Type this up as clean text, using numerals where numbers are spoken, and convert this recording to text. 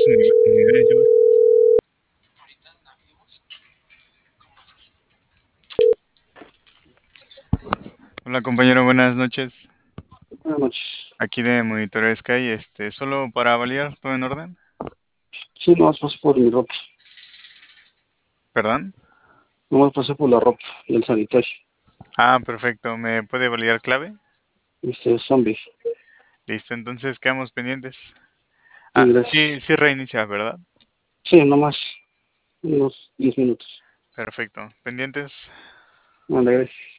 niveles llevas? Hola compañero, buenas noches. Buenas noches. Aquí de Monitoreo Sky, solo para validar todo en orden. Sí, nomás pasé por mi ropa. ¿Perdón? Nomás pasé por la ropa y el sanitario. Ah, perfecto. ¿Me puede validar clave? Zombie. Listo, entonces quedamos pendientes. Sí, Ah, sí, gracias. sí reinicia, ¿verdad? Sí, nomás unos 10 minutos. Perfecto. Pendientes. Vale, gracias.